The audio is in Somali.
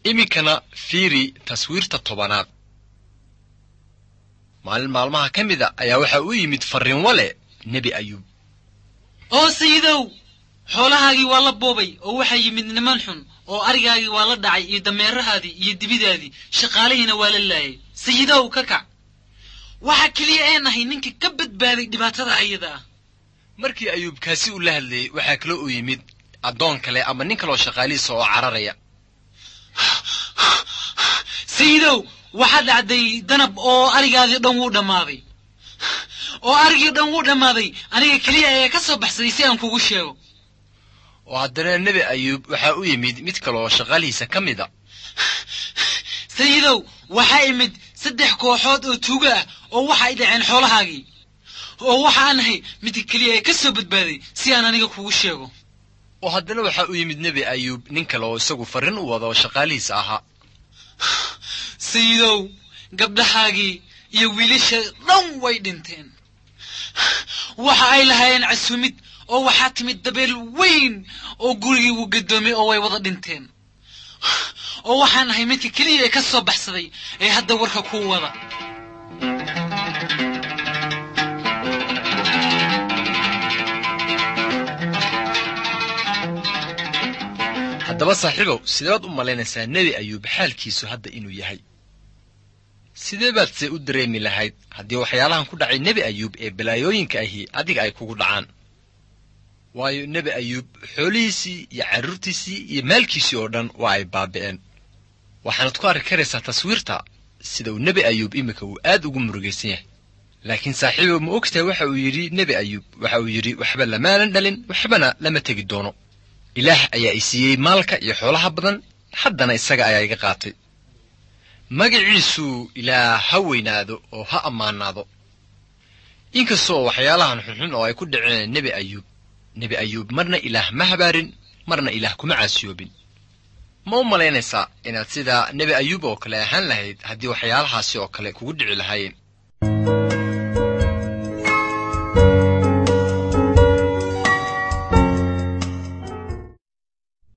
iminkana fiiri taswiirta 10aad. maalin maalmaha ka mida ayaa waxa uu yimid farriin wale nebi ayuub. oo sayidow, xoolahaagii waa la boobay oo waxa yimid niman xun oo arigaagii waa la dhacay iyo dameerahaadii iyo dibidaadii, shaqaalihiina waa la laayay. sayidow ka kac, waxa kaliya ee nahay ninka ka badbaaday dhibaatada ayada ah. markii ayuub kaasi u la hadlayay waxa kale uu yimid adoon kale ama nin kale oo shaqaalihiisa oo cararaya. sayidow, waxa dhacday danab oo arigaagii dhan wuu dhammaaday. aniga kaliya ayaa ka soo baxsaday si aan kugu sheego. oo haddana nebi ayuub waxa uu yimid mid kale oo shaqaalihiisa ka mida. sayidow, waxaa imid 3 kooxood oo tuuga ah oo waxa ay dhaceen xoolahaagii. oo waxa aan ahay midka kaliya ee ka soo badbaaday si aan aniga kugu sheego. oo haddana waxa uu yimid nebi ayuub nin kale oo isagu farriin u wado shaqaalihiisa ahaa. sayidow, gabdhahaagii iyo wiilasha dhan way dhinteen. waxa ay lahaayeen casuumid oo waxaa timid dabeel weyn oo gurigii wuu gadoomay oo way wada dhinteen. oo waxaan ahay midka kaliya ee ka soo baxsaday ee hadda warka ku wada. haddaba saaxiibow, sideed u malaynaysaa nebi ayuub xaalkiisu hadda inuu yahay? sidee baad se u dareemi lahayd haddii waxyaalahan ku dhacay nebi ayuub ee balaayooyinka ahi adiga ay kugu dhacaan? waayo nebi ayuub xoolihiisii iyo carruurtiisii iyo maalkiisii oo dhan waa ay baabi'een. waxaanad ku arki karaysaa taswiirta sida uu nebi ayuub iminka uu aad ugu murugaysan yahay. laakiin saaxiibow, ma ogtahay waxa uu yidhi nebi ayuub? waxa uu yidhi, waxba lamaanan dhalin, waxbana lama tegi doono. ilaah ayaa i siiyey maalka iyo xoolaha badan, haddana isaga ayaa iga qaatay. magaciisu ilaah ha weynaado oo ha ammaanaado. inkastoo waxyaalahan xunxun oo ay ku dhaceen nebi ayuub marna ilaah ma habaarin, marna ilaah kuma caasiyoobin. ma u malaynaysaa inaad sida nebi ayuub oo kale ahaan lahayd haddii waxyaalahaasi oo kale kugu dhici lahaayeen?